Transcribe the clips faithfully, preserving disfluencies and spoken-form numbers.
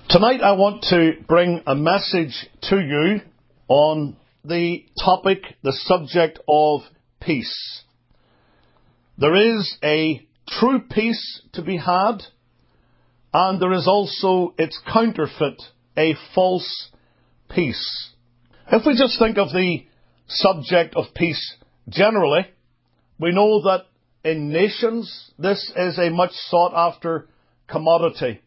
Tonight I want to bring a message to you on the topic, the subject of peace. There is a true peace to be had, and there is also its counterfeit, a false peace. If we just think of the subject of peace generally, we know that in nations this is a much sought after commodity.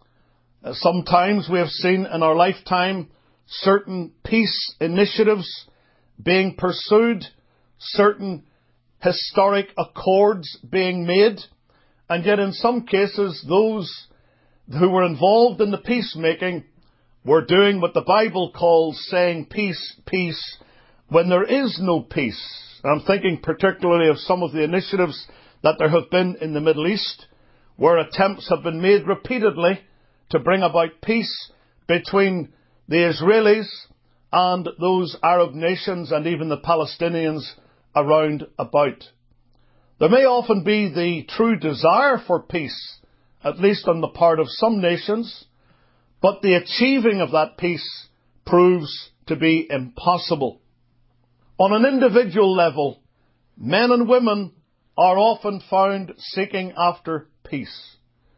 Sometimes we have seen in our lifetime certain peace initiatives being pursued, certain historic accords being made, and yet in some cases those who were involved in the peacemaking were doing what the Bible calls saying peace, peace, when there is no peace. I'm thinking particularly of some of the initiatives that there have been in the Middle East, where attempts have been made repeatedly to bring about peace between the Israelis and those Arab nations and even the Palestinians around about. There may often be the true desire for peace, at least on the part of some nations, but the achieving of that peace proves to be impossible. On an individual level, men and women are often found seeking after peace.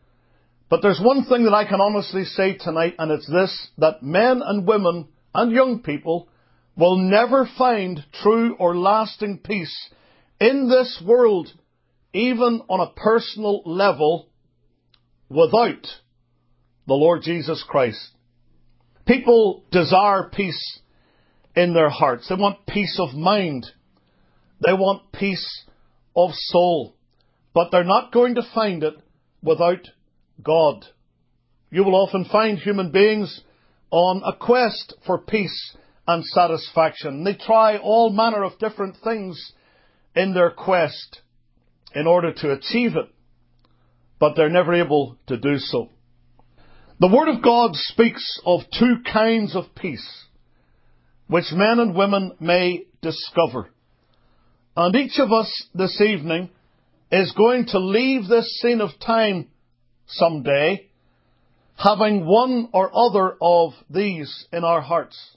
But there's one thing that I can honestly say tonight, and it's this, that men and women and young people will never find true or lasting peace in this world, even on a personal level, without the Lord Jesus Christ. People desire peace in their hearts. They want peace of mind. They want peace of soul. But they're not going to find it without God. You will often find human beings on a quest for peace and satisfaction. They try all manner of different things in their quest in order to achieve it, but they're never able to do so. The Word of God speaks of two kinds of peace which men and women may discover. And each of us this evening is going to leave this scene of time someday having one or other of these in our hearts.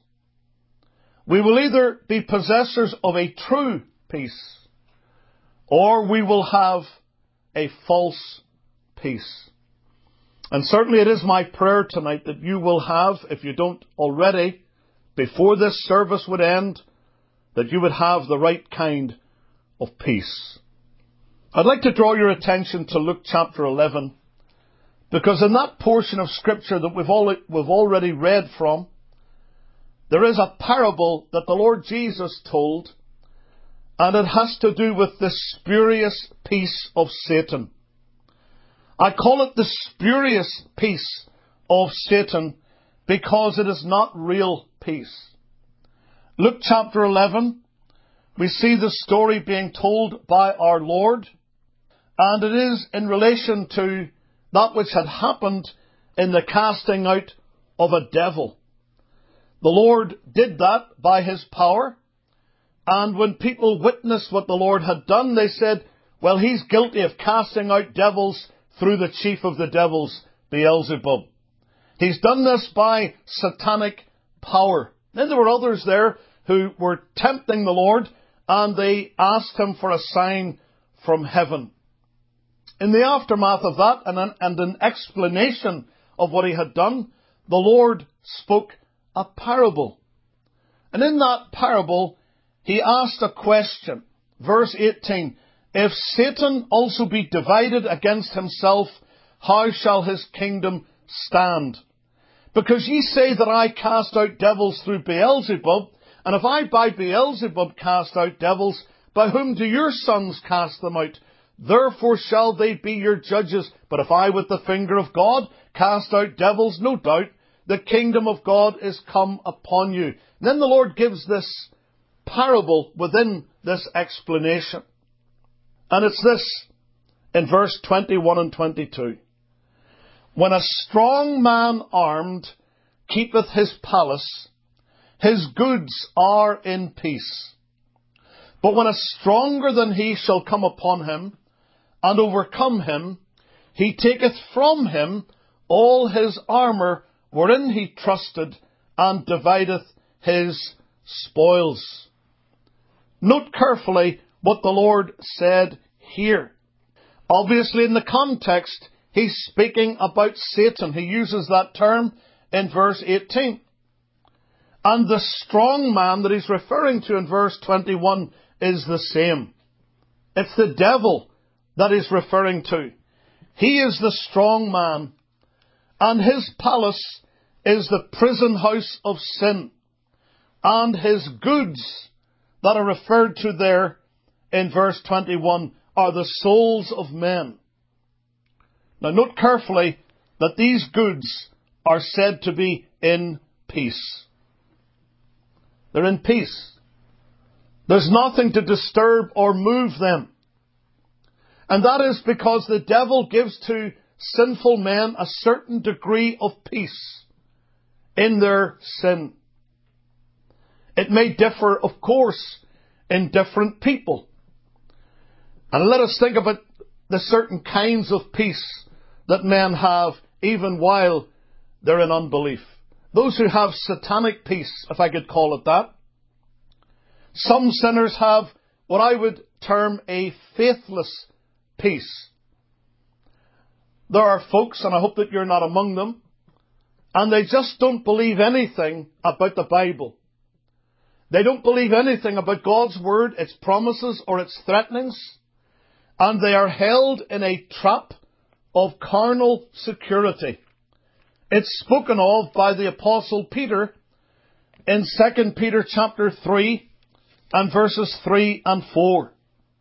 We will either be possessors of a true peace, or we will have a false peace. And certainly it is my prayer tonight that you will have, if you don't already, before this service would end, that you would have the right kind of peace. I'd like to draw your attention to Luke chapter eleven, because in that portion of Scripture that we've already read from, there is a parable that the Lord Jesus told, and it has to do with the spurious peace of Satan. I call it the spurious peace of Satan because it is not real peace. Luke chapter eleven, we see the story being told by our Lord, and it is in relation to that which had happened in the casting out of a devil. The Lord did that by His power, and when people witnessed what the Lord had done, they said, well, He's guilty of casting out devils through the chief of the devils, Beelzebub. He's done this by satanic power. Then there were others there who were tempting the Lord, and they asked Him for a sign from heaven. In the aftermath of that, and an, and an explanation of what He had done, the Lord spoke a parable. And in that parable, He asked a question. Verse eighteen, if Satan also be divided against himself, how shall his kingdom stand? Because ye say that I cast out devils through Beelzebub, and if I by Beelzebub cast out devils, by whom do your sons cast them out? Therefore shall they be your judges. But if I with the finger of God cast out devils, no doubt the kingdom of God is come upon you. And then the Lord gives this parable within this explanation. And it's this, in verse twenty-one and twenty-two. When a strong man armed keepeth his palace, his goods are in peace. But when a stronger than he shall come upon him, and overcome him, he taketh from him all his armour wherein he trusted, and divideth his spoils. Note carefully what the Lord said here. Obviously, in the context, he's speaking about Satan. He uses that term in verse eighteen. And the strong man that he's referring to in verse twenty-one is the same. It's the devil that he's referring to. He is the strong man, and his palace is the prison house of sin. And his goods that are referred to there in verse twenty-one are the souls of men. Now note carefully that these goods are said to be in peace. They're in peace. There's nothing to disturb or move them. And that is because the devil gives to sinful men a certain degree of peace in their sin. It may differ, of course, in different people. And let us think about the certain kinds of peace that men have even while they're in unbelief. Those who have satanic peace, if I could call it that. Some sinners have what I would term a faithless peace. There are folks, and I hope that you're not among them, and they just don't believe anything about the Bible. They don't believe anything about God's Word, its promises, or its threatenings. And they are held in a trap of carnal security. It's spoken of by the Apostle Peter in Second Peter chapter three and verses three and four.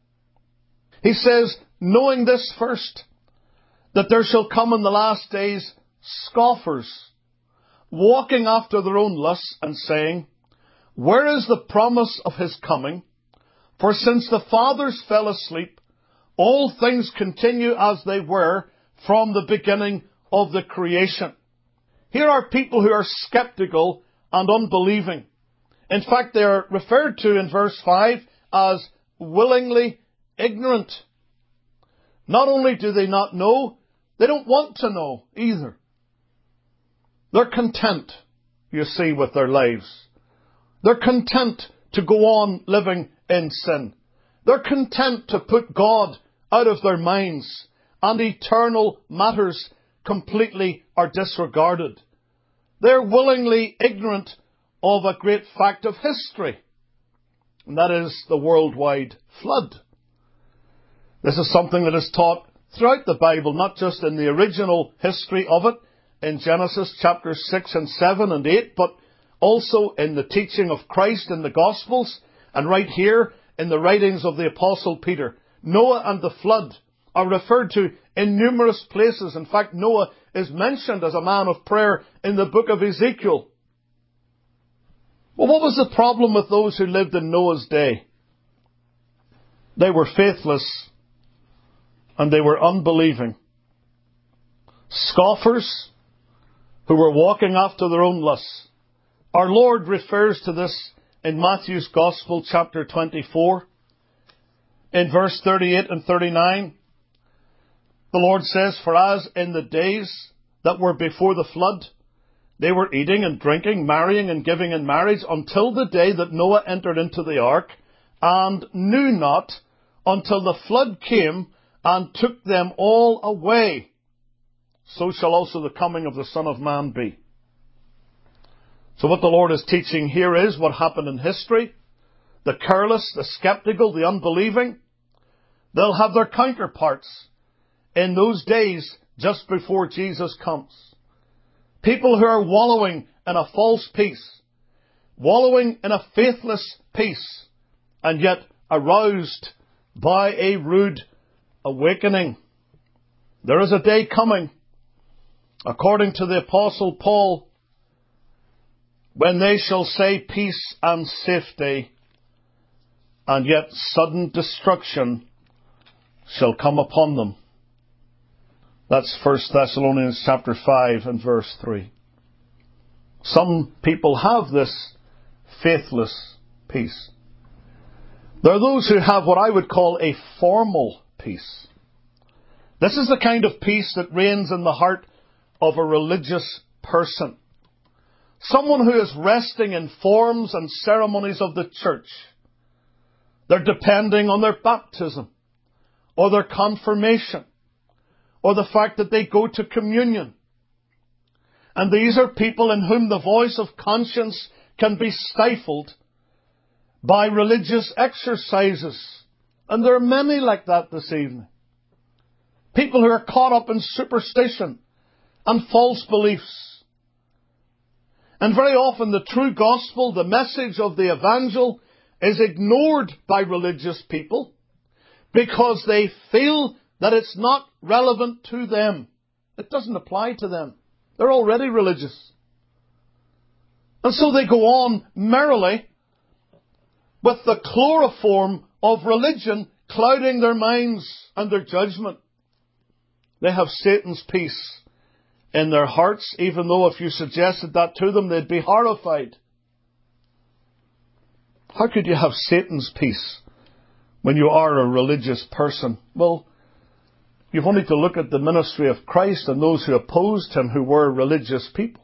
He says, knowing this first, that there shall come in the last days scoffers, walking after their own lusts, and saying, where is the promise of his coming? For since the fathers fell asleep, all things continue as they were from the beginning of the creation. Here are people who are skeptical and unbelieving. In fact, they are referred to in verse five as willingly ignorant. Not only do they not know, they don't want to know either. They're content, you see, with their lives. They're content to go on living in sin. They're content to put God out of their minds, and eternal matters completely are disregarded. They're willingly ignorant of a great fact of history, and that is the worldwide flood. This is something that is taught throughout the Bible, not just in the original history of it, in Genesis chapters six and seven and eight, but also in the teaching of Christ in the Gospels, and right here in the writings of the Apostle Peter. Noah and the flood are referred to in numerous places. In fact, Noah is mentioned as a man of prayer in the book of Ezekiel. Well, what was the problem with those who lived in Noah's day? They were faithless and they were unbelieving. Scoffers who were walking after their own lusts. Our Lord refers to this in Matthew's Gospel, chapter twenty-four. In verse thirty-eight and thirty-nine, the Lord says, for as in the days that were before the flood, they were eating and drinking, marrying and giving in marriage, until the day that Noah entered into the ark, and knew not until the flood came and took them all away. So shall also the coming of the Son of Man be. So what the Lord is teaching here is what happened in history. The careless, the skeptical, the unbelieving, they'll have their counterparts in those days just before Jesus comes. People who are wallowing in a false peace, wallowing in a faithless peace, and yet aroused by a rude awakening. There is a day coming, according to the Apostle Paul, when they shall say peace and safety, and yet sudden destruction shall come upon them. That's First Thessalonians chapter five and verse three. Some people have this faithless peace. There are those who have what I would call a formal peace. This is the kind of peace that reigns in the heart of a religious person. Someone who is resting in forms and ceremonies of the church. They're depending on their baptism, or their confirmation, or the fact that they go to communion. And these are people in whom the voice of conscience can be stifled by religious exercises. And there are many like that this evening. People who are caught up in superstition and false beliefs. And very often the true gospel, the message of the evangel, is ignored by religious people because they feel that it's not relevant to them. It doesn't apply to them. They're already religious. And so they go on merrily with the chloroform of religion clouding their minds and their judgment. They have Satan's peace in their hearts, even though if you suggested that to them, they'd be horrified. How could you have Satan's peace when you are a religious person? Well, you've only to look at the ministry of Christ and those who opposed him who were religious people.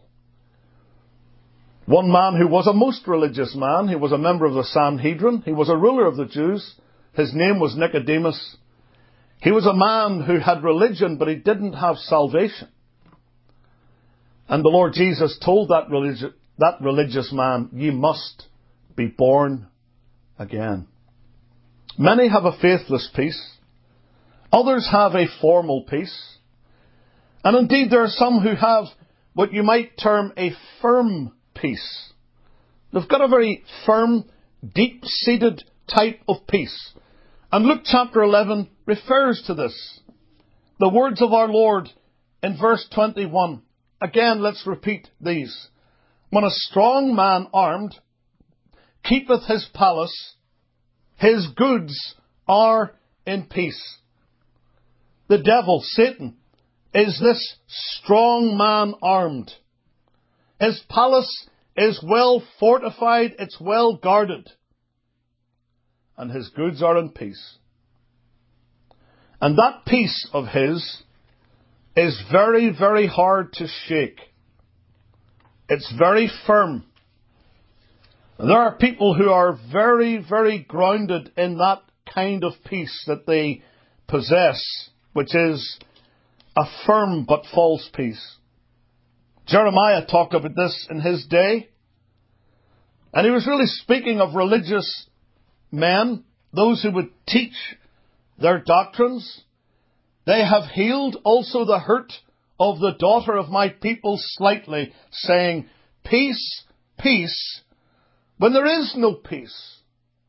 One man who was a most religious man, he was a member of the Sanhedrin, he was a ruler of the Jews, his name was Nicodemus. He was a man who had religion, but he didn't have salvation. And the Lord Jesus told that religi- that religious man, "Ye must be born again." Many have a faithless peace. Others have a formal peace. And indeed there are some who have what you might term a firm peace. They've got a very firm, deep-seated type of peace. And Luke chapter eleven refers to this. The words of our Lord in verse twenty-one. Again, let's repeat these. When a strong man armed keepeth his palace, his goods are in peace. The devil, Satan, is this strong man armed. His palace is well fortified, it's well guarded. And his goods are in peace. And that peace of his is very, very hard to shake. It's very firm. And there are people who are very, very grounded in that kind of peace that they possess, which is a firm but false peace. Jeremiah talked about this in his day. And he was really speaking of religious men, those who would teach their doctrines. They have healed also the hurt of the daughter of my people slightly, saying, peace, peace, when there is no peace.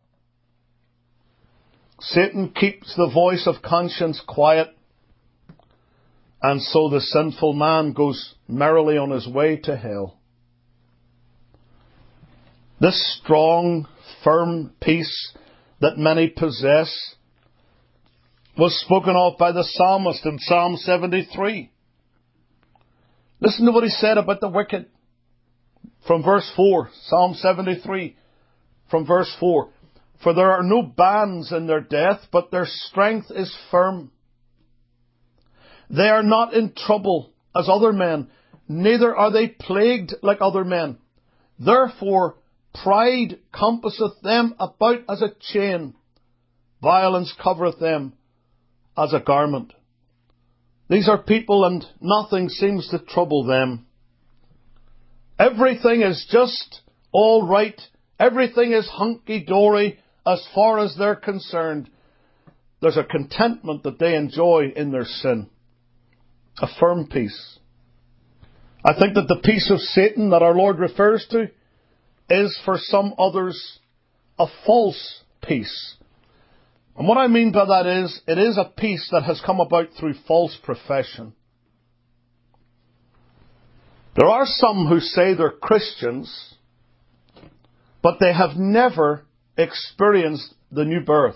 Satan keeps the voice of conscience quiet, and so the sinful man goes merrily on his way to hell. This strong, firm peace that many possess was spoken of by the psalmist in Psalm seventy-three. Listen to what he said about the wicked. From verse four, Psalm seventy-three, from verse four. For there are no bands in their death, but their strength is firm. They are not in trouble as other men, neither are they plagued like other men. Therefore pride compasseth them about as a chain, violence covereth them as a garment. These are people and nothing seems to trouble them. Everything is just all right. Everything is hunky-dory as far as they're concerned. There's a contentment that they enjoy in their sin. A firm peace. I think that the peace of Satan that our Lord refers to is for some others a false peace. And what I mean by that is, it is a peace that has come about through false profession. There are some who say they're Christians, but they have never experienced the new birth.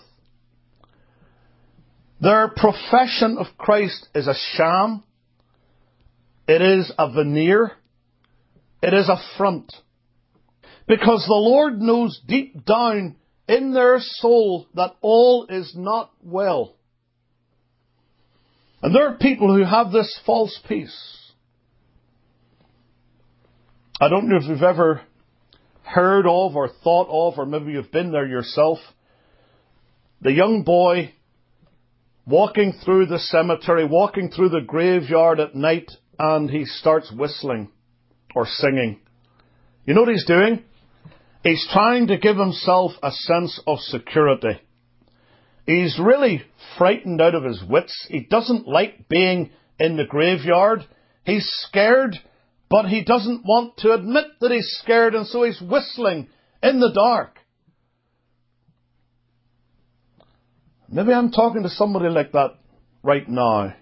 Their profession of Christ is a sham. It is a veneer. It is a front. Because the Lord knows deep down in their soul that all is not well. And there are people who have this false peace. I don't know if you've ever heard of or thought of, or maybe you've been there yourself, the young boy walking through the cemetery, walking through the graveyard at night, and he starts whistling or singing. You know what he's doing? He's trying to give himself a sense of security. He's really frightened out of his wits. He doesn't like being in the graveyard. He's scared, but he doesn't want to admit that he's scared, and so he's whistling in the dark. Maybe I'm talking to somebody like that right now.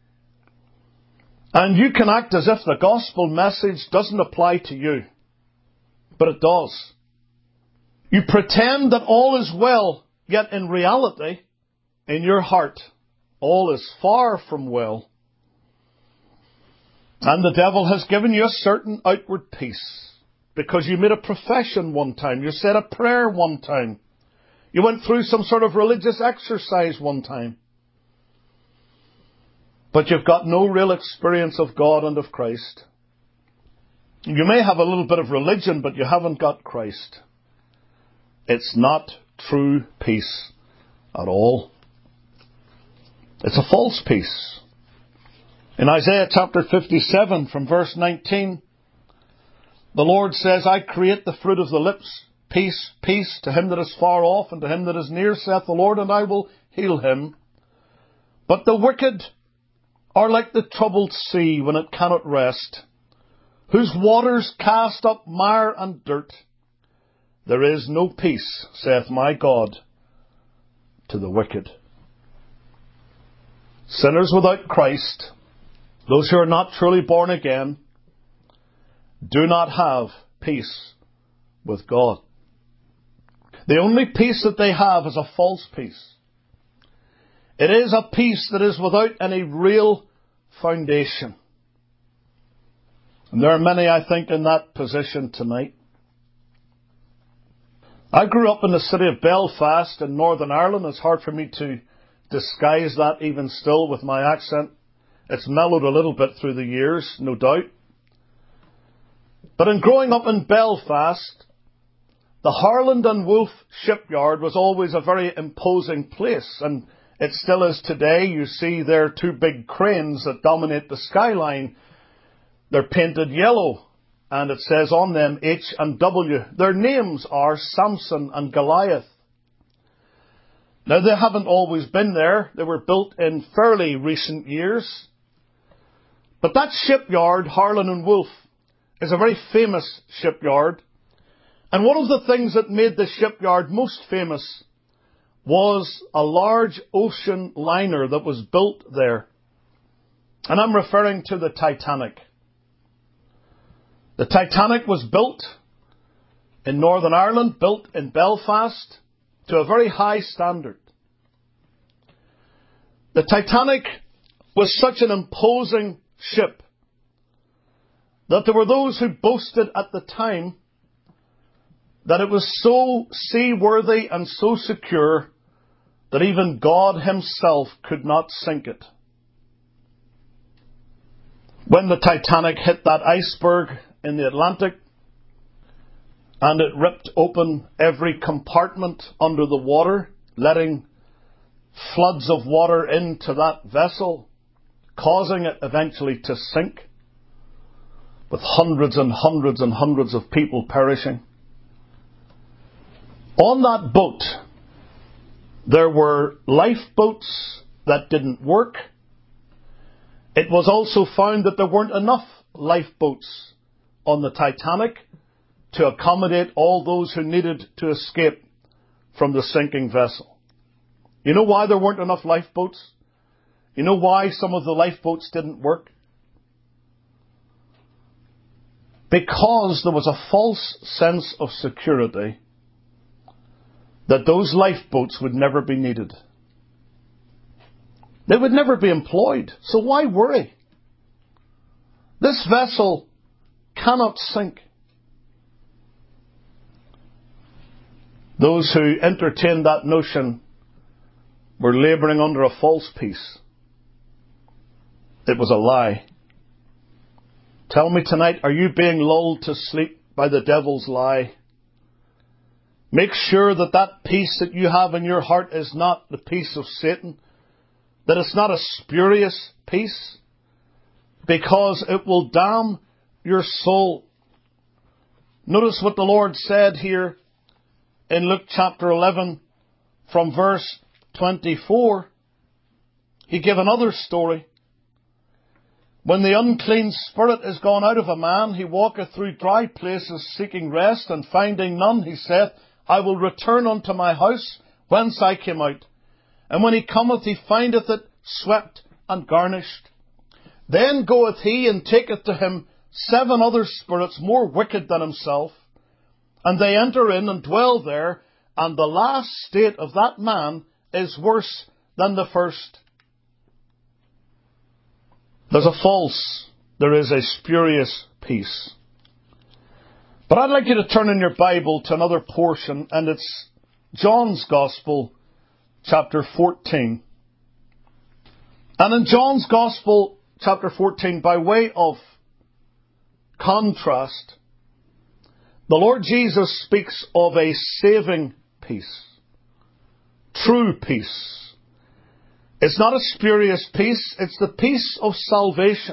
And you can act as if the gospel message doesn't apply to you. But it does. You pretend that all is well, yet in reality, in your heart, all is far from well. And the devil has given you a certain outward peace because you made a profession one time. You said a prayer one time. You went through some sort of religious exercise one time. But you've got no real experience of God and of Christ. You may have a little bit of religion, but you haven't got Christ. It's not true peace at all. It's a false peace. In Isaiah chapter fifty-seven from verse nineteen, the Lord says, I create the fruit of the lips. Peace, peace to him that is far off and to him that is near, saith the Lord, and I will heal him. But the wicked are like the troubled sea when it cannot rest, whose waters cast up mire and dirt. There is no peace, saith my God, to the wicked. Sinners without Christ, those who are not truly born again, do not have peace with God. The only peace that they have is a false peace. It is a peace that is without any real foundation. And there are many, I think, in that position tonight. I grew up in the city of Belfast in Northern Ireland. It's hard for me to disguise that even still with my accent. It's mellowed a little bit through the years, no doubt. But in growing up in Belfast, the Harland and Wolff shipyard was always a very imposing place, and it still is today. You see there two big cranes that dominate the skyline. They're painted yellow, and it says on them H and W. Their names are Samson and Goliath. Now, they haven't always been there. They were built in fairly recent years. But that shipyard, Harland and Wolff, is a very famous shipyard. And one of the things that made the shipyard most famous was a large ocean liner that was built there. And I'm referring to the Titanic. The Titanic was built in Northern Ireland, built in Belfast, to a very high standard. The Titanic was such an imposing ship that there were those who boasted at the time that it was so seaworthy and so secure that even God himself could not sink it. When the Titanic hit that iceberg in the Atlantic and it ripped open every compartment under the water, letting floods of water into that vessel, causing it eventually to sink, with hundreds and hundreds and hundreds of people perishing. On that boat, there were lifeboats that didn't work. It was also found that there weren't enough lifeboats on the Titanic to accommodate all those who needed to escape from the sinking vessel. You know why there weren't enough lifeboats? You know why some of the lifeboats didn't work? Because there was a false sense of security that those lifeboats would never be needed. They would never be employed. So why worry? This vessel cannot sink. Those who entertained that notion were labouring under a false peace. It was a lie. Tell me tonight, are you being lulled to sleep by the devil's lie? Make sure that that peace that you have in your heart is not the peace of Satan, that it's not a spurious peace, because it will damn your soul. Notice what the Lord said here in Luke chapter eleven from verse twenty-four. He gave another story. When the unclean spirit is gone out of a man, he walketh through dry places seeking rest, and finding none, he saith, I will return unto my house whence I came out. And when he cometh, he findeth it swept and garnished. Then goeth he and taketh to him seven other spirits more wicked than himself, and they enter in and dwell there, and the last state of that man is worse than the first. There's a false, there is a spurious peace. But I'd like you to turn in your Bible to another portion, and it's John's Gospel, chapter fourteen. And in John's Gospel, chapter fourteen, by way of contrast, the Lord Jesus speaks of a saving peace. True peace. It's not a spurious peace, it's the peace of salvation.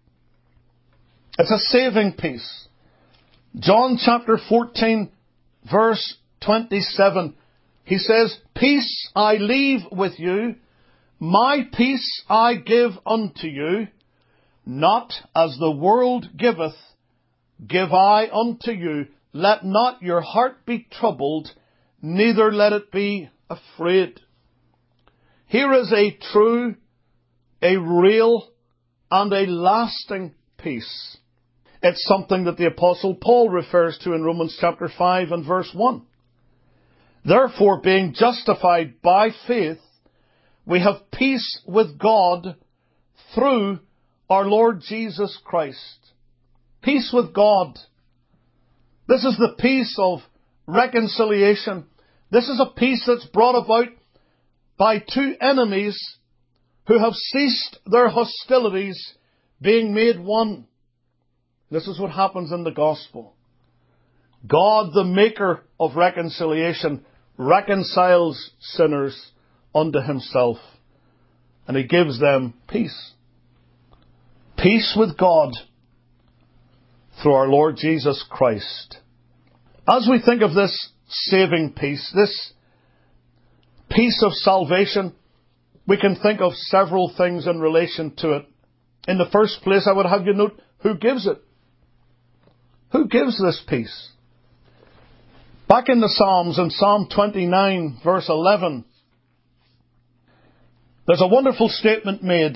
It's a saving peace. John chapter fourteen, verse twenty-seven, he says, Peace I leave with you, my peace I give unto you, not as the world giveth, give I unto you. Let not your heart be troubled, neither let it be afraid. Here is a true, a real, and a lasting peace. It's something that the Apostle Paul refers to in Romans chapter five and verse one. Therefore, being justified by faith, we have peace with God through our Lord Jesus Christ. Peace with God. This is the peace of reconciliation. This is a peace that's brought about by two enemies who have ceased their hostilities, being made one. This is what happens in the gospel. God, the maker of reconciliation, reconciles sinners unto himself, and he gives them peace. Peace with God through our Lord Jesus Christ. As we think of this saving peace, this peace of salvation, we can think of several things in relation to it. In the first place, I would have you note who gives it. Who gives this peace? Back in the Psalms, in Psalm twenty-nine, verse eleven, there's a wonderful statement made.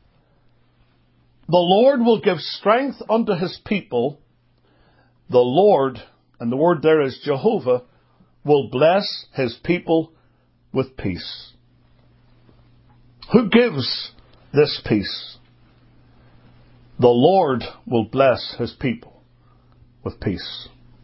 The Lord will give strength unto his people. The Lord, and the word there is Jehovah, will bless his people with peace. Who gives this peace? The Lord will bless his people with peace.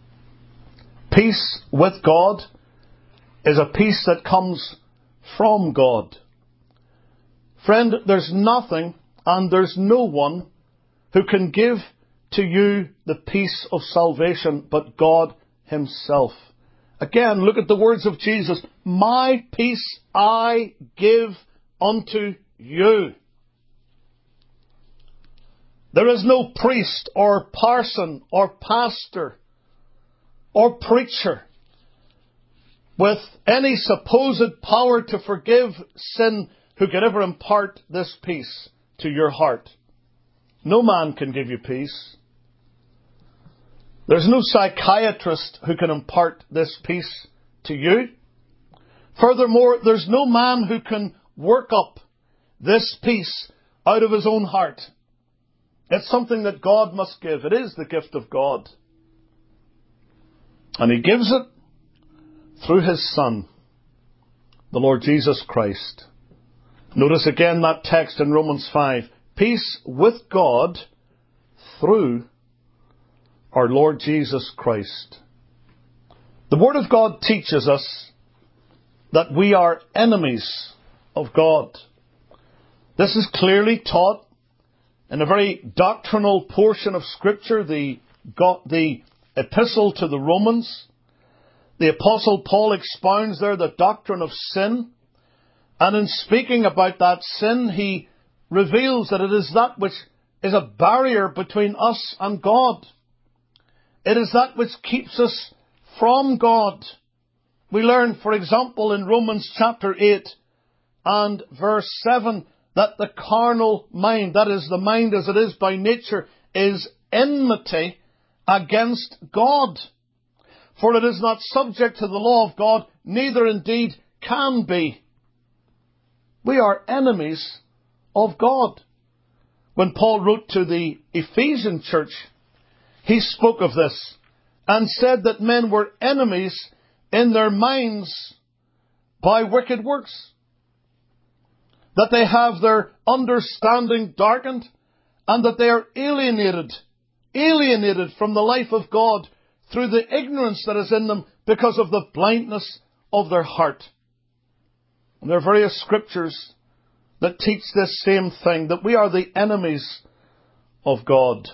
Peace with God is a peace that comes from God. Friend, there's nothing and there's no one who can give to you the peace of salvation but God himself. Again, look at the words of Jesus. My peace I give unto you. There is no priest or parson or pastor or preacher with any supposed power to forgive sin who could ever impart this peace to your heart. No man can give you peace. There's no psychiatrist who can impart this peace to you. Furthermore, there's no man who can work up this peace out of his own heart. It's something that God must give. It is the gift of God. And he gives it through his Son, the Lord Jesus Christ. Notice again that text in Romans five. Peace with God through our Lord Jesus Christ. The Word of God teaches us that we are enemies of God. This is clearly taught in a very doctrinal portion of Scripture, the, the Epistle to the Romans, the Apostle Paul expounds there the doctrine of sin. And in speaking about that sin, he reveals that it is that which is a barrier between us and God. It is that which keeps us from God. We learn, for example, in Romans chapter eight and verse seven, that the carnal mind, that is, the mind as it is by nature, is enmity against God. For it is not subject to the law of God, neither indeed can be. We are enemies of God. When Paul wrote to the Ephesian church, he spoke of this and said that men were enemies in their minds by wicked works. That they have their understanding darkened and that they are alienated, alienated from the life of God through the ignorance that is in them because of the blindness of their heart. And there are various scriptures that teach this same thing, that we are the enemies of God.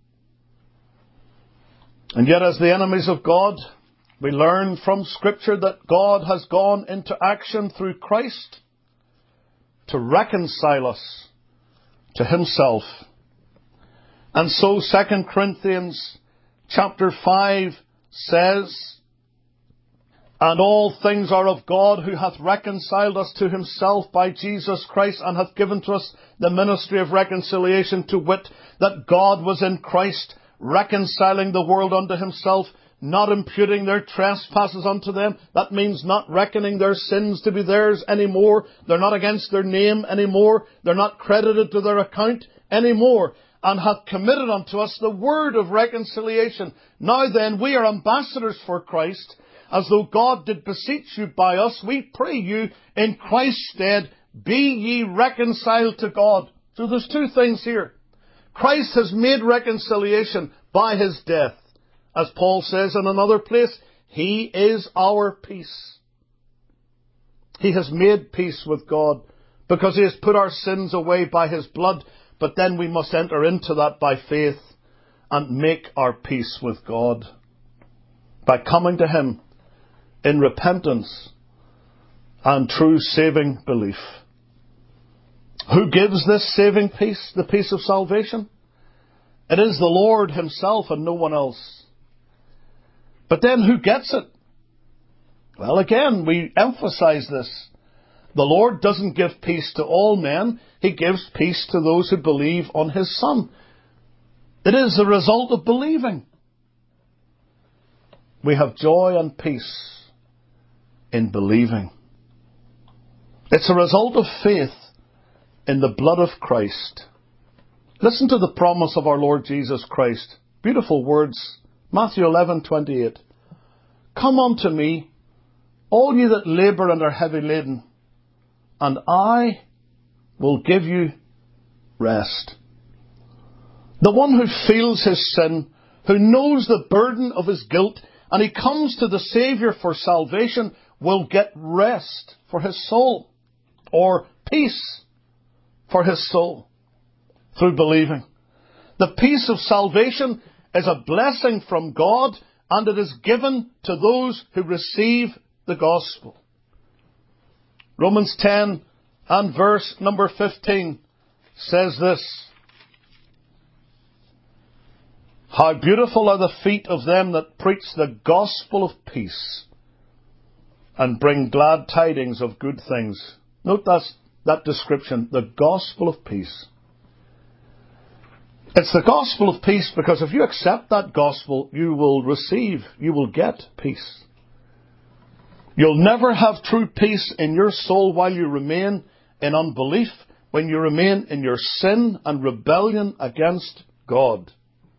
And yet as the enemies of God, we learn from Scripture that God has gone into action through Christ to reconcile us to Himself. And so Second Corinthians chapter five says, "And all things are of God, who hath reconciled us to Himself by Jesus Christ, and hath given to us the ministry of reconciliation, to wit, that God was in Christ, reconciling the world unto Himself, not imputing their trespasses unto them." That means not reckoning their sins to be theirs anymore. They're not against their name anymore. They're not credited to their account anymore. "And hath committed unto us the word of reconciliation. Now then, we are ambassadors for Christ, as though God did beseech you by us. We pray you in Christ's stead, be ye reconciled to God." So there's two things here. Christ has made reconciliation by His death. As Paul says in another place, He is our peace. He has made peace with God because He has put our sins away by His blood. But then we must enter into that by faith and make our peace with God by coming to Him in repentance and true saving belief. Who gives this saving peace, the peace of salvation? It is the Lord Himself and no one else. But then who gets it? Well, again, we emphasize this. The Lord doesn't give peace to all men. He gives peace to those who believe on His Son. It is the result of believing. We have joy and peace in believing. It's a result of faith in the blood of Christ. Listen to the promise of our Lord Jesus Christ. Beautiful words. Matthew eleven twenty-eight. "Come unto me, all ye that labour and are heavy laden, and I will give you rest." The one who feels his sin, who knows the burden of his guilt, and he comes to the Saviour for salvation, will get rest for his soul, or peace for his soul, through believing. The peace of salvation is a blessing from God, and it is given to those who receive the gospel. Romans ten and verse number fifteen says this: "How beautiful are the feet of them that preach the gospel of peace, and bring glad tidings of good things." Note that, that description, the gospel of peace. It's the gospel of peace because if you accept that gospel, you will receive, you will get peace. You'll never have true peace in your soul while you remain in unbelief, when you remain in your sin and rebellion against God.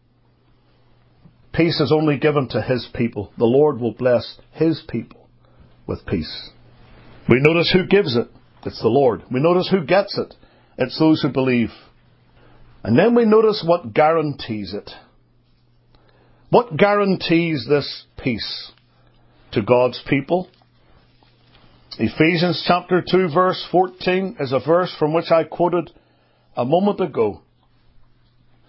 Peace is only given to His people. The Lord will bless His people with peace. We notice who gives it. It's the Lord. We notice who gets it. It's those who believe. And then we notice what guarantees it. What guarantees this peace to God's people? Ephesians chapter two verse fourteen is a verse from which I quoted a moment ago.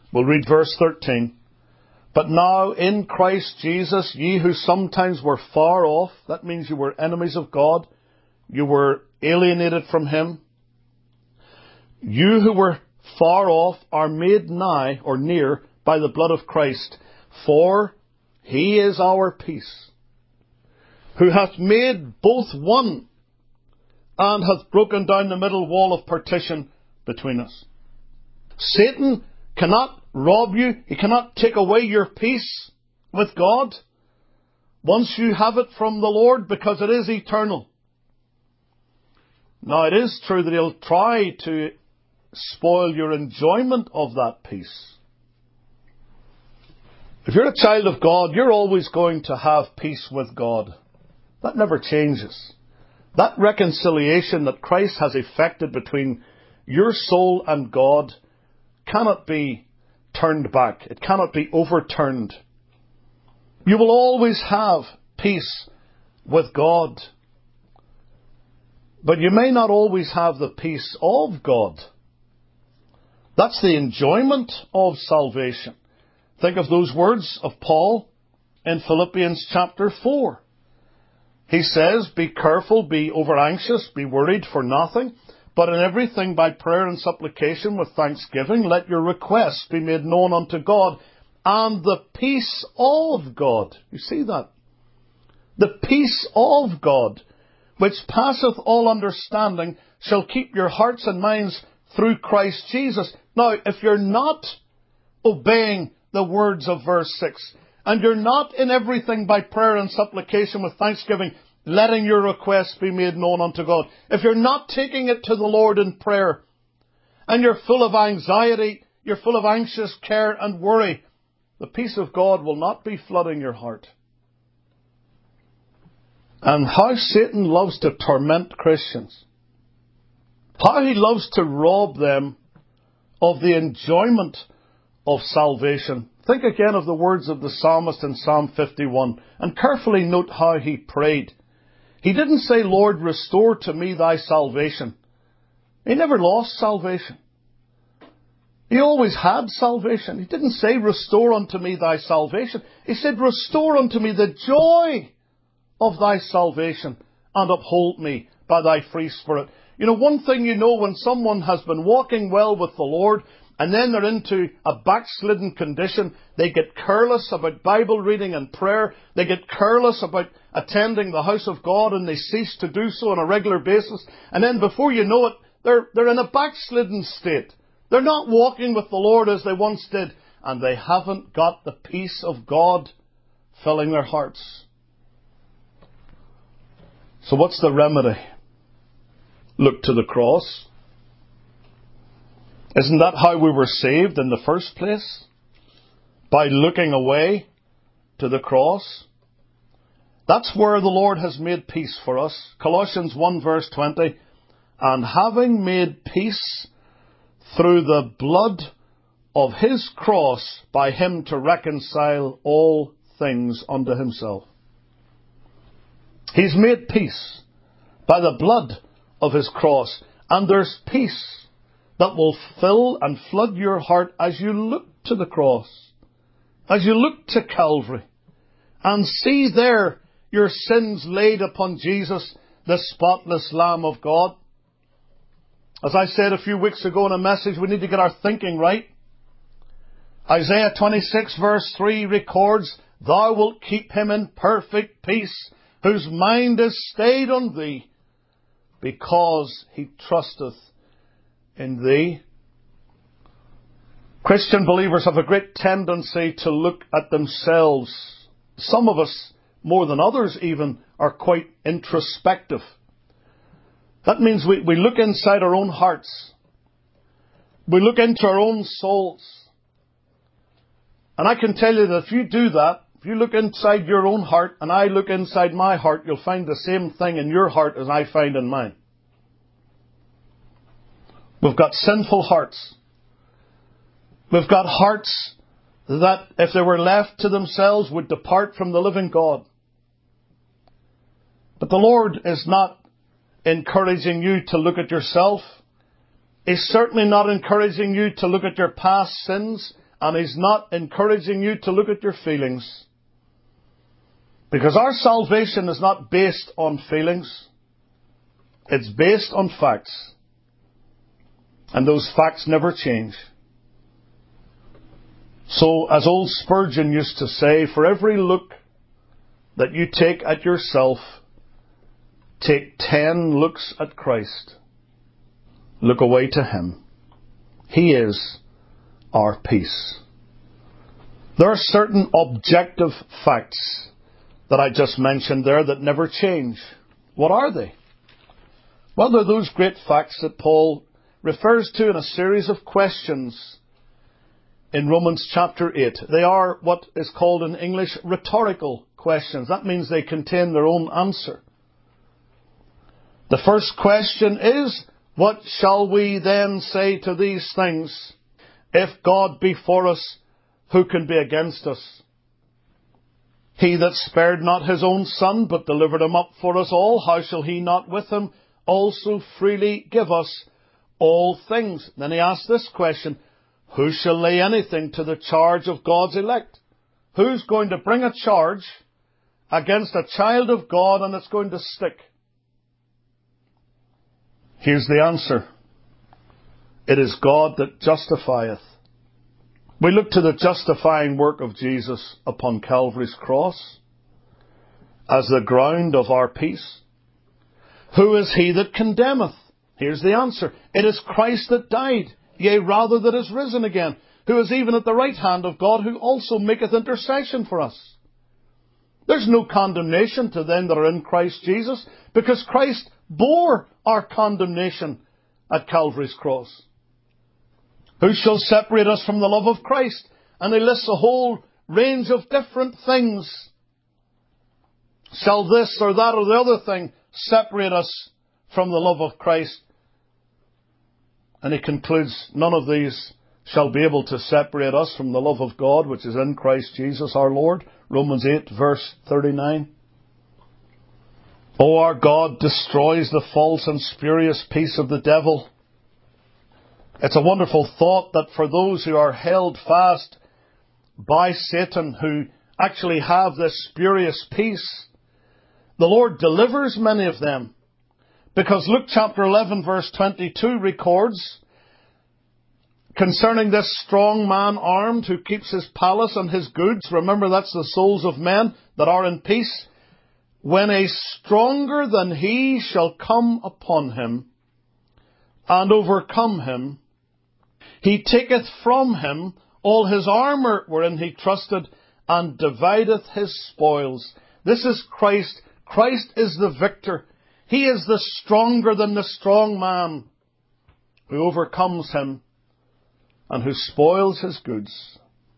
We'll read verse thirteen. But now in Christ Jesus, ye who sometimes were far off, that means you were enemies of God, you were alienated from Him. You who were far off are made nigh or near by the blood of Christ, for He is our peace, who hath made both one, and hath broken down the middle wall of partition between us. Satan cannot rob you. He cannot take away your peace with God once you have it from the Lord, because it is eternal. Now, it is true that he'll try to spoil your enjoyment of that peace. If you're a child of God, you're always going to have peace with God. That never changes. That reconciliation that Christ has effected between your soul and God cannot be turned back. It cannot be overturned. You will always have peace with God. But you may not always have the peace of God. That's the enjoyment of salvation. Think of those words of Paul in Philippians chapter four. He says, be careful, be over anxious, be worried for nothing, but in everything by prayer and supplication with thanksgiving, let your requests be made known unto God, and the peace of God. You see that? The peace of God, which passeth all understanding, shall keep your hearts and minds through Christ Jesus. Now, if you're not obeying the words of verse six, and you're not in everything by prayer and supplication with thanksgiving, letting your requests be made known unto God, if you're not taking it to the Lord in prayer, and you're full of anxiety, you're full of anxious care and worry, the peace of God will not be flooding your heart. And how Satan loves to torment Christians. How he loves to rob them of the enjoyment of salvation. Think again of the words of the psalmist in Psalm fifty-one, and carefully note how he prayed. He didn't say, Lord, restore to me thy salvation. He never lost salvation. He always had salvation. He didn't say, restore unto me thy salvation. He said, restore unto me the joy of thy salvation, and uphold me by thy free spirit. You know, one thing you know, when someone has been walking well with the Lord, and then they're into a backslidden condition, they get careless about Bible reading and prayer, they get careless about attending the house of God, and they cease to do so on a regular basis, and then before you know it, they're, they're in a backslidden state. They're not walking with the Lord as they once did, and they haven't got the peace of God filling their hearts. So what's the remedy? Look to the cross. Isn't that how we were saved in the first place? By looking away to the cross. That's where the Lord has made peace for us. Colossians one verse twenty. And having made peace through the blood of his cross, by him to reconcile all things unto himself. He's made peace by the blood of his cross. And there's peace that will fill and flood your heart as you look to the cross, as you look to Calvary, and see there your sins laid upon Jesus, the spotless Lamb of God. As I said a few weeks ago in a message, we need to get our thinking right. Isaiah twenty-six verse three records, Thou wilt keep him in perfect peace, whose mind is stayed on thee, because he trusteth in thee. Christian believers have a great tendency to look at themselves. Some of us, more than others even, are quite introspective. That means we, we look inside our own hearts. We look into our own souls. And I can tell you that if you do that, if you look inside your own heart and I look inside my heart, you'll find the same thing in your heart as I find in mine. We've got sinful hearts. We've got hearts that, if they were left to themselves, would depart from the living God. But the Lord is not encouraging you to look at yourself. He's certainly not encouraging you to look at your past sins and He's not encouraging you to look at your feelings. Because our salvation is not based on feelings. It's based on facts. And those facts never change. So, as old Spurgeon used to say, for every look that you take at yourself, take ten looks at Christ. Look away to Him. He is our peace. There are certain objective facts that I just mentioned there that never change. What are they? Well, they're those great facts that Paul refers to in a series of questions in Romans chapter eight. They are what is called in English rhetorical questions. That means they contain their own answer. The first question is, what shall we then say to these things? If God be for us, who can be against us? He that spared not His own Son, but delivered Him up for us all, how shall He not with Him also freely give us all things? Then he asks this question, who shall lay anything to the charge of God's elect? Who's going to bring a charge against a child of God and it's going to stick? Here's the answer. It is God that justifieth. We look to the justifying work of Jesus upon Calvary's cross as the ground of our peace. Who is he that condemneth? Here's the answer. It is Christ that died, yea, rather that is risen again, who is even at the right hand of God, who also maketh intercession for us. There's no condemnation to them that are in Christ Jesus, because Christ bore our condemnation at Calvary's cross. Who shall separate us from the love of Christ? And he lists a whole range of different things. Shall this or that or the other thing separate us from the love of Christ? And he concludes, none of these shall be able to separate us from the love of God, which is in Christ Jesus our Lord. Romans eight, verse thirty-nine. O our God destroys the false and spurious peace of the devil. It's a wonderful thought that for those who are held fast by Satan, who actually have this spurious peace, the Lord delivers many of them. Because Luke chapter eleven verse twenty-two records concerning this strong man armed who keeps his palace and his goods. Remember, that's the souls of men that are in peace. When a stronger than he shall come upon him and overcome him, he taketh from him all his armour wherein he trusted, and divideth his spoils. This is Christ. Christ is the victor. He is the stronger than the strong man who overcomes him and who spoils his goods.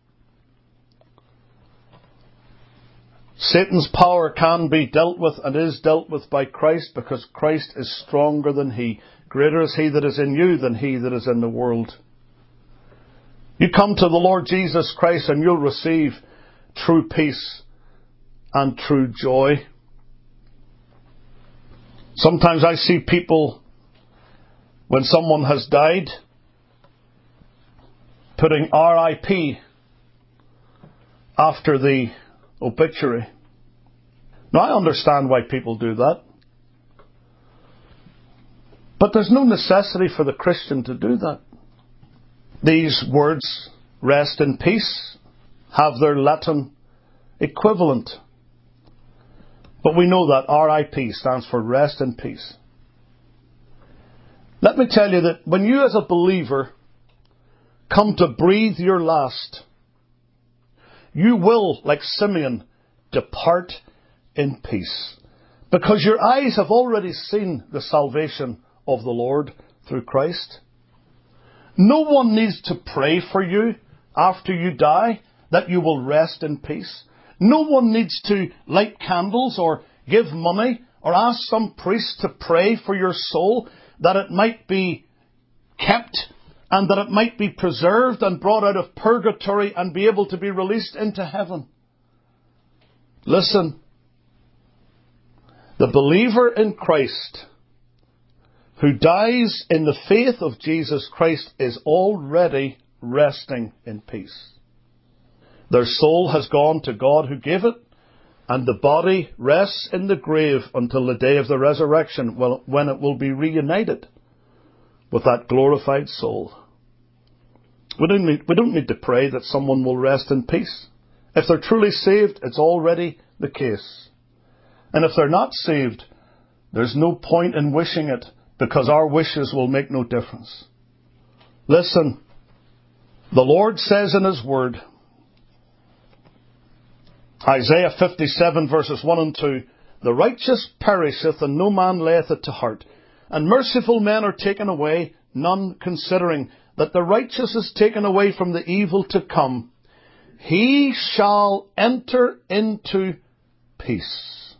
Satan's power can be dealt with and is dealt with by Christ, because Christ is stronger than he. Greater is he that is in you than he that is in the world. You come to the Lord Jesus Christ and you'll receive true peace and true joy. Sometimes I see people, when someone has died, putting R I P after the obituary. Now, I understand why people do that. But there's no necessity for the Christian to do that. These words, rest in peace, have their Latin equivalent. But we know that R I P stands for rest in peace. Let me tell you that when you as a believer come to breathe your last, you will, like Simeon, depart in peace. Because your eyes have already seen the salvation of the Lord through Christ. No one needs to pray for you after you die that you will rest in peace. No one needs to light candles or give money or ask some priest to pray for your soul that it might be kept and that it might be preserved and brought out of purgatory and be able to be released into heaven. Listen, the believer in Christ who dies in the faith of Jesus Christ is already resting in peace. Their soul has gone to God who gave it, and the body rests in the grave until the day of the resurrection, when it will be reunited with that glorified soul. We don't need, we don't need to pray that someone will rest in peace. If they're truly saved, it's already the case. And if they're not saved, there's no point in wishing it, because our wishes will make no difference. Listen, the Lord says in His Word, Isaiah fifty-seven verses one and two, "The righteous perisheth, and no man layeth it to heart. And merciful men are taken away, none considering that the righteous is taken away from the evil to come. He shall enter into peace."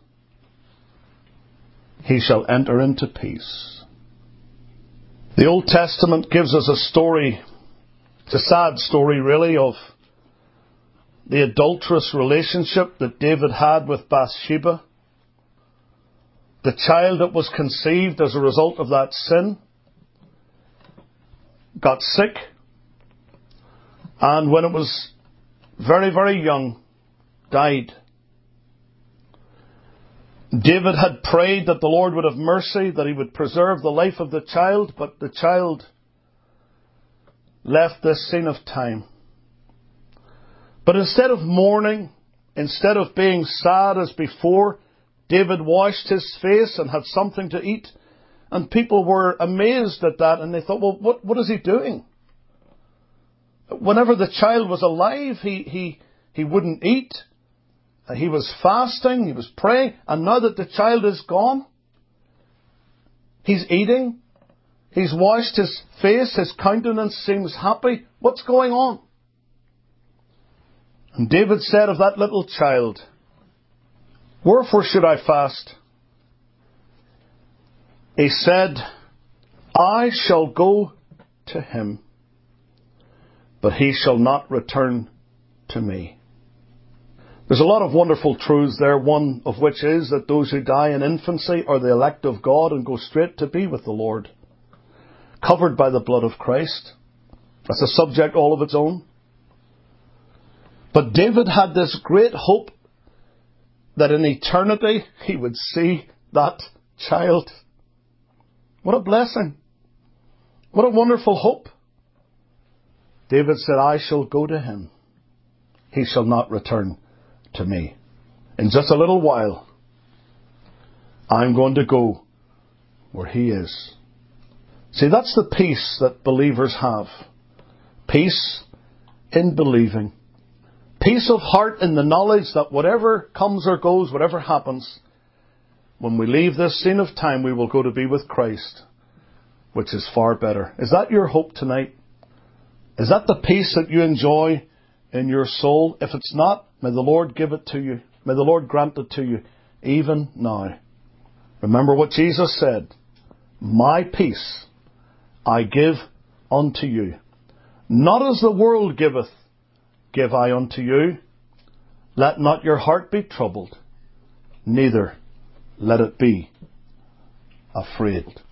He shall enter into peace. The Old Testament gives us a story, it's a sad story really, of the adulterous relationship that David had with Bathsheba. The child that was conceived as a result of that sin got sick, and when it was very, very young, died. David had prayed that the Lord would have mercy, that He would preserve the life of the child, but the child left this scene of time. But instead of mourning, instead of being sad as before, David washed his face and had something to eat. And people were amazed at that, and they thought, well, what, what is he doing? Whenever the child was alive, he, he, he wouldn't eat. He was fasting, he was praying, and now that the child is gone, he's eating, he's washed his face, his countenance seems happy. What's going on? And David said of that little child, "Wherefore should I fast?" He said, "I shall go to him, but he shall not return to me." There's a lot of wonderful truths there, one of which is that those who die in infancy are the elect of God and go straight to be with the Lord, covered by the blood of Christ. That's a subject all of its own. But David had this great hope that in eternity he would see that child. What a blessing. What a wonderful hope. David said, "I shall go to him. He shall not return to me." In just a little while, I'm going to go where he is. See, that's the peace that believers have. Peace in believing. Peace of heart in the knowledge that whatever comes or goes, whatever happens, when we leave this scene of time, we will go to be with Christ, which is far better. Is that your hope tonight? Is that the peace that you enjoy in your soul? If it's not, may the Lord give it to you. May the Lord grant it to you even now. Remember what Jesus said, "My peace I give unto you. Not as the world giveth, give I unto you. Let not your heart be troubled, neither let it be afraid."